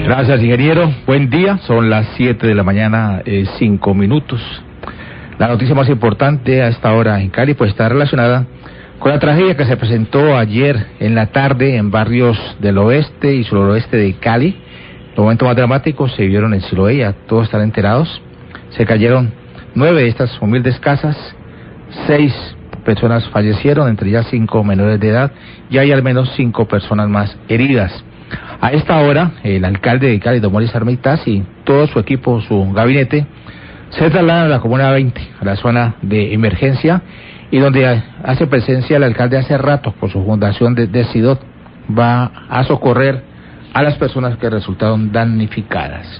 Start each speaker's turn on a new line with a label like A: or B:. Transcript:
A: Gracias, ingeniero. Buen día. Son las 7 de la mañana, 5 minutos. La noticia más importante a esta hora en Cali pues está relacionada con la tragedia que se presentó ayer en la tarde en barrios del oeste y suroeste de Cali. Los momentos más dramáticos se vivieron en Siloé, ya todos están enterados. Se cayeron 9 de estas humildes casas, 6 personas fallecieron, entre ellas 5 menores de edad, y hay al menos 5 personas más heridas. A esta hora, el alcalde de Cali, don Morris Armitaz, y todo su equipo, su gabinete, se trasladan a la Comuna 20, a la zona de emergencia, y donde hace presencia el alcalde hace rato, por su fundación de Sidot, va a socorrer a las personas que resultaron damnificadas.